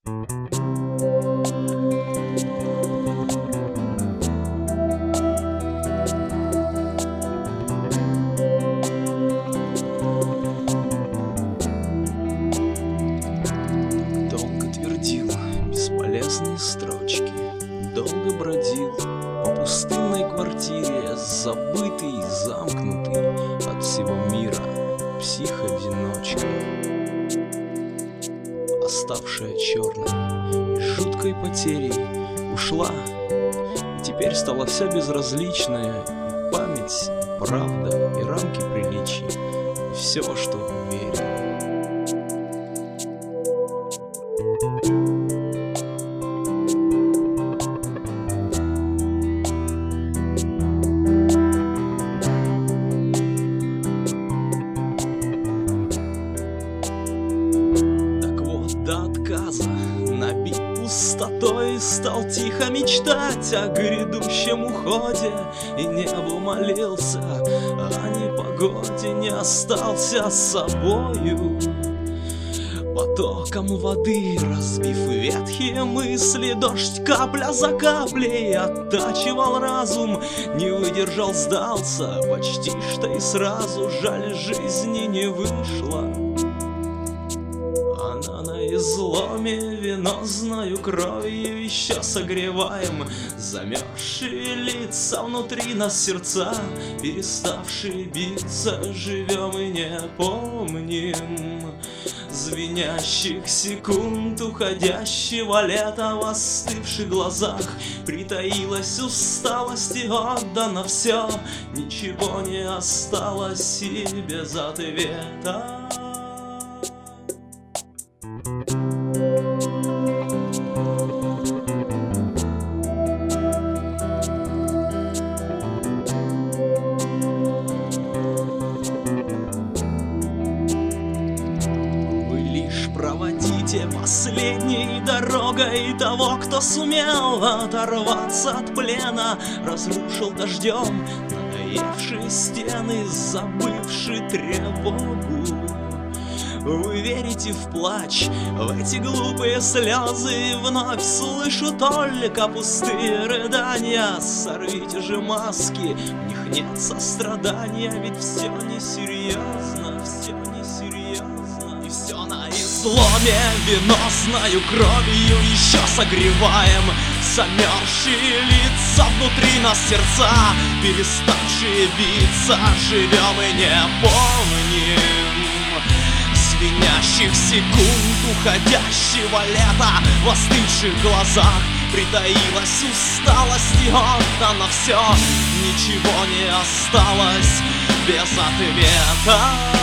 Долго твердил бесполезные строчки, долго бродил по пустынной квартире, забытый, замкнутый от всего мира псих-одиночка, оставшая черной и жуткой потерей, ушла, и теперь стало все безразличное, и память, и правда, и рамки приличий, и все, во что верил. До отказа, набит пустотой, стал тихо мечтать о грядущем уходе, и небу молился о непогоде, не остался собою. Потоком воды, разбив ветхие мысли, дождь капля за каплей оттачивал разум, не выдержал, сдался почти что и сразу, жаль, жизни не вышло. Она на изломе, венозною кровью еще согреваем замерзшие лица, внутри нас сердца, переставшие биться, живем и не помним звенящих секунд уходящего лета. В остывших глазах притаилась усталость и отдано все, ничего не осталось и без ответа. Проводите последней дорогой того, кто сумел оторваться от плена, разрушил дождем надоевшие стены, забывший тревогу. Вы верите в плач, в эти глупые слезы, вновь слышу только пустые рыдания. Сорвите же маски, в них нет сострадания, ведь все несерьезно, все несерьезно. И все на изломе, венозною кровью еще согреваем замерзшие лица, внутри нас сердца, переставшие биться, живем и не помним звенящих секунд уходящего лета. В остывших глазах притаилась усталость и отдано все, ничего не осталось без ответа.